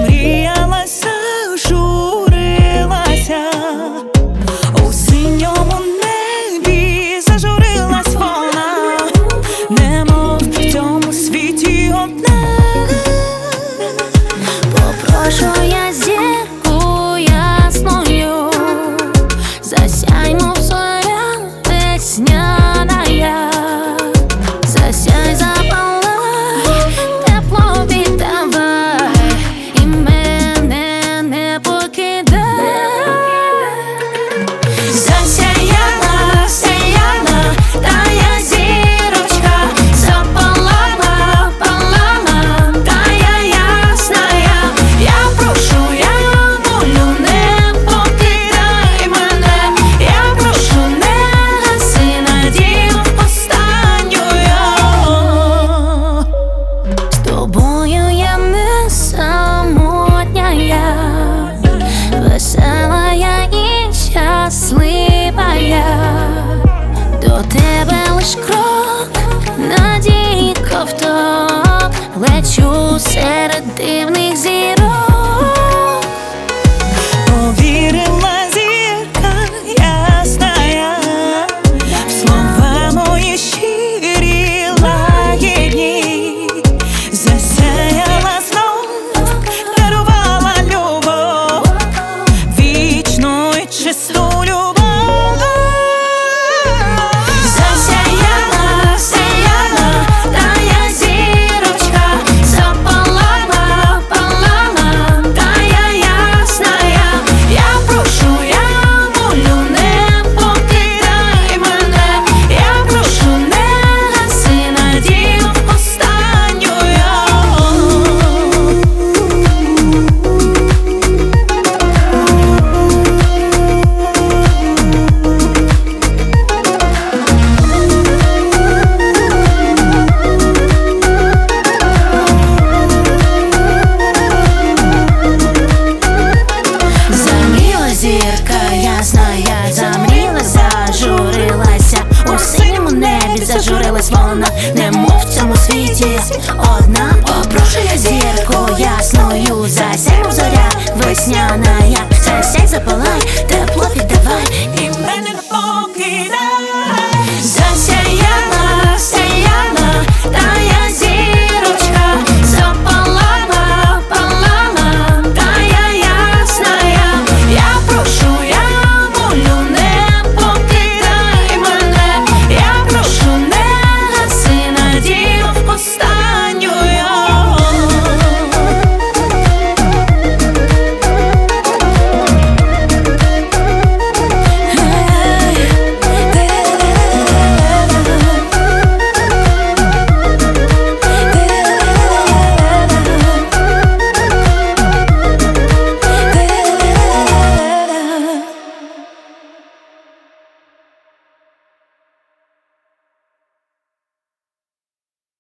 замріялася, журилася, у синьому небі зажурилась вона, немов в цьому світі одна. Попрошу я зірку ясною, засяй, мов зоря весняная, засяй, запалай, тепло віддавай, і мене не покидай. Засяяла, сяяла, тая зірочка, запалала, палала, тая ясная. Я прошу, я молю, не покидай мене. Я прошу, не гаси надію останньою. З тобою я не самотня, я весела я і щаслива я. До тебе лиш крок, надії ковток, лечу серед дивних зірок. Повірила зірка ясная в слова мої щирі, лагідні, засяяла знов, дарувала любов, вічну і чисту любов. Засяяла, сяяла, тая зірочка, запалала, палала, тая ясная. Я прошу, я молю, не покидай мене. Я прошу, не гаси надію останньою. Замріла зірка ясная, замріла, зажурилася, у синьому небі зажурилась вона, немов в цьому світі одна. Попрошу я зірку ясною, засяй, мов зоря весняна.